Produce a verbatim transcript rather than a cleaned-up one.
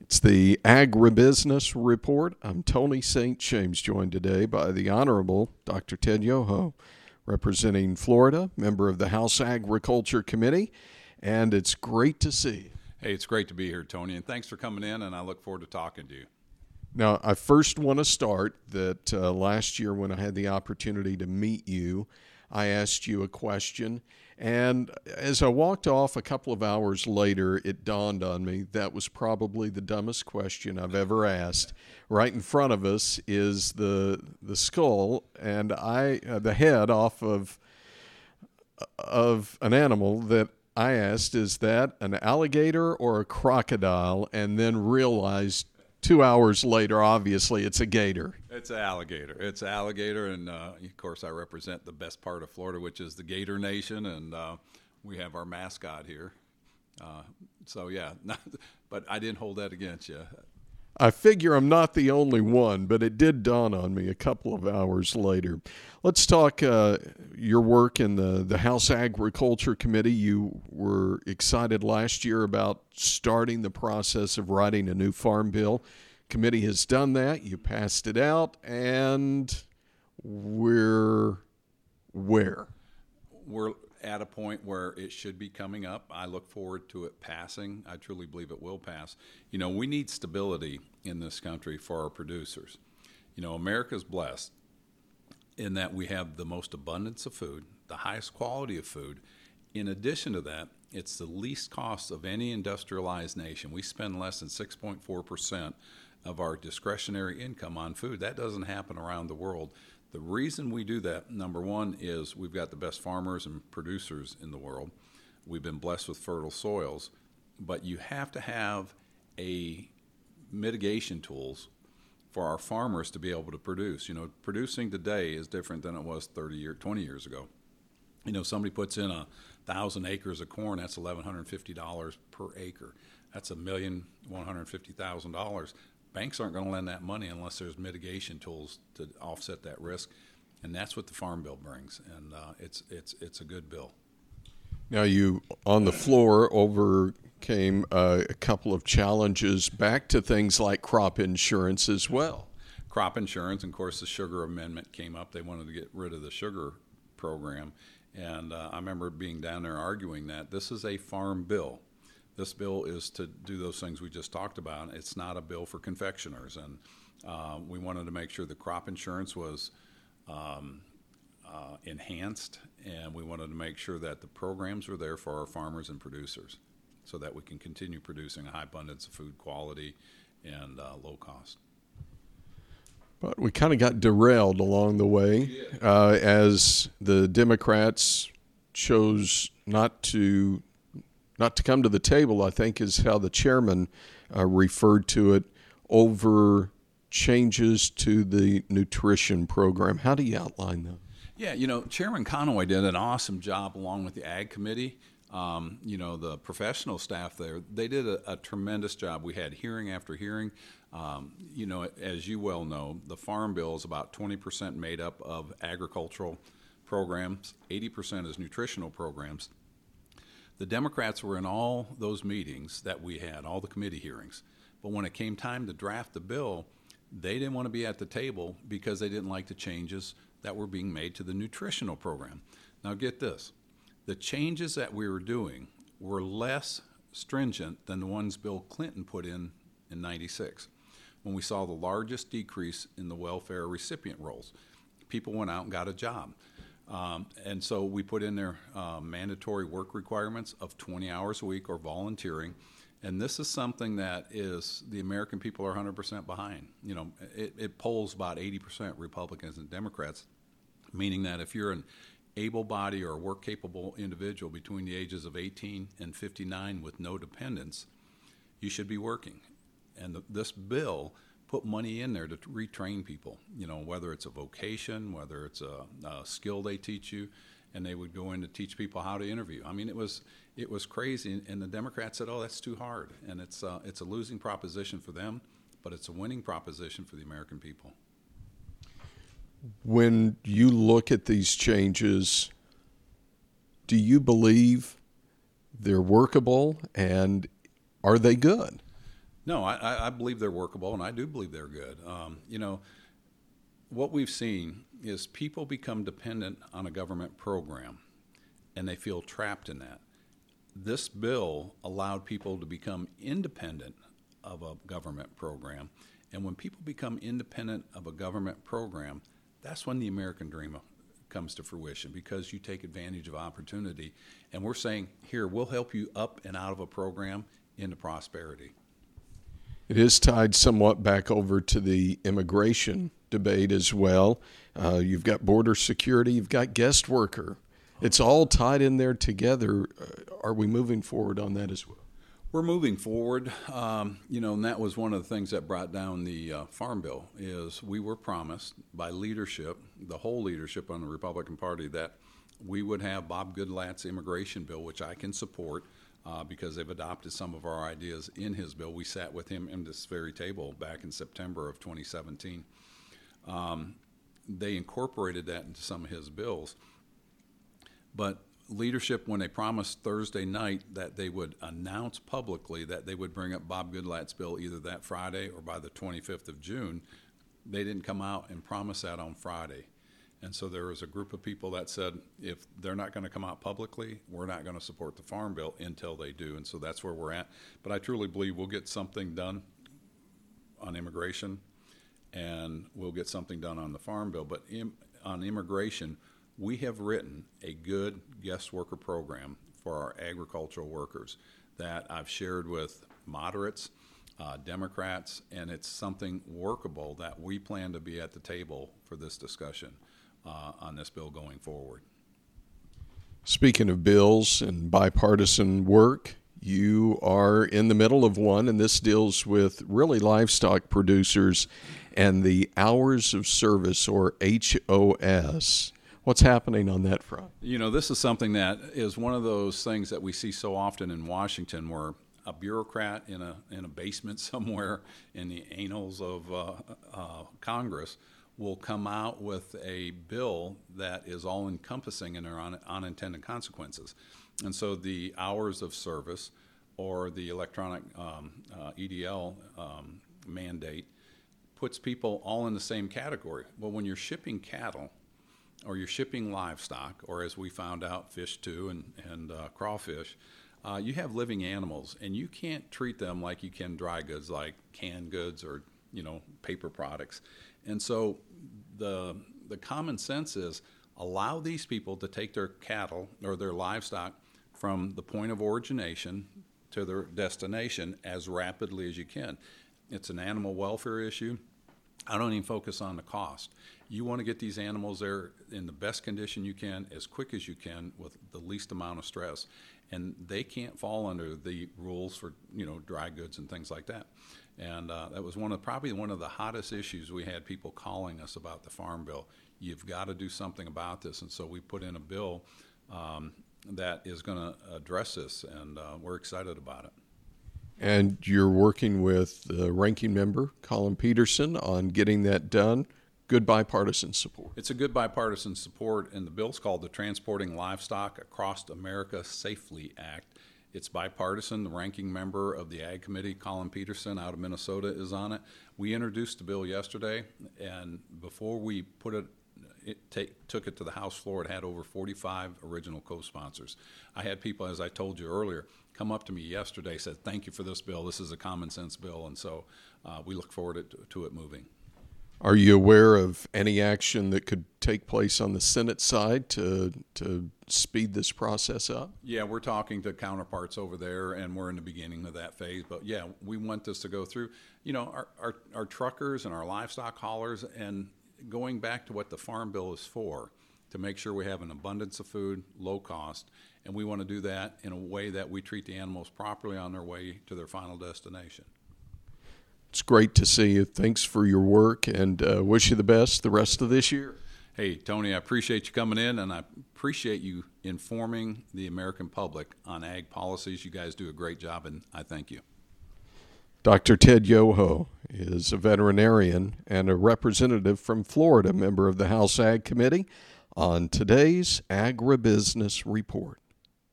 It's the Agribusiness Report. I'm Tony Saint James, joined today by the Honorable Doctor Ted Yoho, representing Florida, member of the House Agriculture Committee, and it's great to see you. Hey, it's great to be here, Tony, and thanks for coming in, and I look forward to talking to you. Now, I first want to start that uh, last year when I had the opportunity to meet you, I asked you a question, and as I walked off a couple of hours later, it dawned on me that was probably the dumbest question I've ever asked. Right in front of us is the the skull and I uh, the head off of of an animal that I asked, is that an alligator or a crocodile? And then realized two hours later, obviously, it's a gator. It's an alligator. It's an alligator, and uh, of course, I represent the best part of Florida, which is the Gator Nation, and uh, we have our mascot here. Uh, so, yeah, but I didn't hold that against you. I figure I'm not the only one, but it did dawn on me a couple of hours later. Let's talk uh, your work in the, the House Agriculture Committee. You were excited last year about starting the process of writing a new farm bill. Committee has done that. You passed it out, and we're where? We're at a point where it should be coming up. I look forward to it passing. I truly believe it will pass. You know, we need stability in this country for our producers. You know, America's blessed in that we have the most abundance of food, the highest quality of food. In addition to that, it's the least cost of any industrialized nation. We spend less than six point four percent of our discretionary income on food. That doesn't happen around the world. The reason we do that, number one, is we've got the best farmers and producers in the world. We've been blessed with fertile soils, but you have to have a mitigation tools for our farmers to be able to produce. You know, producing today is different than it was thirty or twenty years ago. You know, somebody puts in a thousand acres of corn, that's eleven fifty dollars per acre. That's a million one hundred fifty thousand dollars. Banks aren't going to lend that money unless there's mitigation tools to offset that risk, and that's what the Farm Bill brings, and uh, it's it's it's a good bill. Now, you, on the floor, overcame uh, a couple of challenges back to things like crop insurance as well. Crop insurance, and of course, the sugar amendment came up. They wanted to get rid of the sugar program, and uh, I remember being down there arguing that this is a farm bill. This bill is to do those things we just talked about. It's not a bill for confectioners, and uh, we wanted to make sure the crop insurance was um, uh, enhanced, and we wanted to make sure that the programs were there for our farmers and producers so that we can continue producing a high abundance of food quality and uh, low cost. But we kind of got derailed along the way uh, as the Democrats chose not to Not to come to the table, I think, is how the chairman uh, referred to it, over changes to the nutrition program. How do you outline that? Yeah, you know, Chairman Conaway did an awesome job along with the Ag Committee. Um, you know, the professional staff there, they did a, a tremendous job. We had hearing after hearing. Um, you know, as you well know, the Farm Bill is about twenty percent made up of agricultural programs, eighty percent is nutritional programs. The Democrats were in all those meetings that we had, all the committee hearings. But when it came time to draft the bill, they didn't want to be at the table because they didn't like the changes that were being made to the nutritional program. Now get this, the changes that we were doing were less stringent than the ones Bill Clinton put in in ninety-six, when we saw the largest decrease in the welfare recipient rolls. People went out and got a job. Um, and so we put in there uh, mandatory work requirements of twenty hours a week or volunteering. And this is something that is, the American people are one hundred percent behind. You know, it, it polls about eighty percent Republicans and Democrats, meaning that if you're an able-bodied or work-capable individual between the ages of eighteen and fifty-nine with no dependents, you should be working. And the, this bill put money in there to retrain people, you know, whether it's a vocation, whether it's a, a skill they teach you, and they would go in to teach people how to interview. I mean, it was it was crazy, and the Democrats said, oh, that's too hard, and it's uh, it's a losing proposition for them, but it's a winning proposition for the American people. When you look at these changes, do you believe they're workable, and are they good? No, I, I believe they're workable, and I do believe they're good. Um, you know, what we've seen is people become dependent on a government program, and they feel trapped in that. This bill allowed people to become independent of a government program, and when people become independent of a government program, that's when the American dream comes to fruition, because you take advantage of opportunity. And we're saying, here, we'll help you up and out of a program into prosperity. It is tied somewhat back over to the immigration debate as well. Uh, you've got border security, you've got guest worker. It's all tied in there together. Uh, are we moving forward on that as well? We're moving forward, um, you know, and that was one of the things that brought down the uh, Farm Bill, is we were promised by leadership, the whole leadership on the Republican Party, that we would have Bob Goodlatte's immigration bill, which I can support uh, because they've adopted some of our ideas in his bill. We sat with him in this very table back in September of twenty seventeen. Um, they incorporated that into some of his bills. But leadership, when they promised Thursday night that they would announce publicly that they would bring up Bob Goodlatte's bill either that Friday or by the twenty-fifth of June, they didn't come out and promise that on Friday. And so there was a group of people that said, if they're not going to come out publicly, we're not going to support the Farm Bill until they do. And so that's where we're at. But I truly believe we'll get something done on immigration, and we'll get something done on the Farm Bill. But in, on immigration, we have written a good guest worker program for our agricultural workers that I've shared with moderates, uh, Democrats, and it's something workable that we plan to be at the table for this discussion uh, on this bill going forward. Speaking of bills and bipartisan work, you are in the middle of one, and this deals with really livestock producers and the hours of service, or H O S. What's happening on that front? You know, this is something that is one of those things that we see so often in Washington, where a bureaucrat in a in a basement somewhere in the annals of uh, uh, Congress will come out with a bill that is all-encompassing in their un- unintended consequences. And so the hours of service, or the electronic um, uh, E D L um, mandate, puts people all in the same category. Well, when you're shipping cattle, or you're shipping livestock, or as we found out, fish too, and, and uh, crawfish, uh, you have living animals, and you can't treat them like you can dry goods, like canned goods or, you know, paper products. And so the the common sense is, allow these people to take their cattle or their livestock from the point of origination to their destination as rapidly as you can. It's an animal welfare issue. I don't even focus on the cost. You want to get these animals there in the best condition you can, as quick as you can, with the least amount of stress. And they can't fall under the rules for, you know, dry goods and things like that. And uh, that was one of probably one of the hottest issues. We had people calling us about the Farm Bill. You've got to do something about this. And so we put in a bill um, that is going to address this, and uh, we're excited about it. And you're working with the ranking member, Collin Peterson, on getting that done. Good bipartisan support. It's a good bipartisan support, and the bill's called the Transporting Livestock Across America Safely Act. It's bipartisan. The ranking member of the Ag Committee, Collin Peterson, out of Minnesota, is on it. We introduced the bill yesterday, and before we put it, it take, took it to the House floor, it had over forty-five original co-sponsors. I had people, as I told you earlier, come up to me yesterday, said, thank you for this bill. This is a common sense bill, and so uh, we look forward to, to it moving. Are you aware of any action that could take place on the Senate side to to speed this process up? Yeah, we're talking to counterparts over there, and we're in the beginning of that phase. But yeah, we want this to go through. You know, our, our, our truckers and our livestock haulers, and going back to what the Farm Bill is for, to make sure we have an abundance of food, low cost, and we want to do that in a way that we treat the animals properly on their way to their final destination. It's great to see you. Thanks for your work, and uh, wish you the best the rest of this year. Hey, Tony, I appreciate you coming in, and I appreciate you informing the American public on ag policies. You guys do a great job, and I thank you. Doctor Ted Yoho is a veterinarian and a representative from Florida, member of the House Ag Committee, on today's Agribusiness Report.